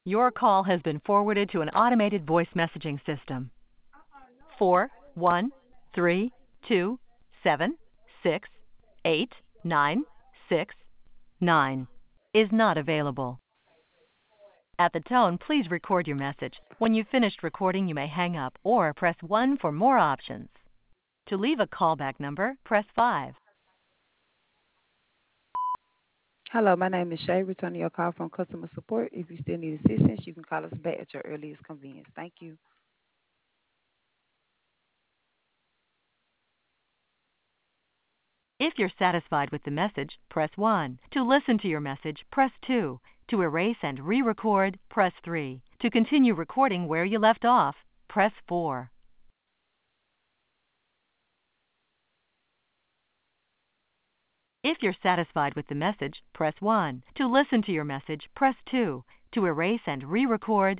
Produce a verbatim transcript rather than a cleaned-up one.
Your call has been forwarded to an automated voice messaging system. Four one three two seven six eight nine six nine is not available. At the tone, please record your message. When you've finished recording, you may hang up or press one for more options. To leave a callback number, press five. Hello, my name is Shay. Returning your call from customer support. If you still need assistance, you can call us back at your earliest convenience. Thank you. If you're satisfied with the message, press one. To listen to your message, press two. To erase and re-record, press three. To continue recording where you left off, press four. If you're satisfied with the message, press one. To listen to your message, press two. To erase and re-record,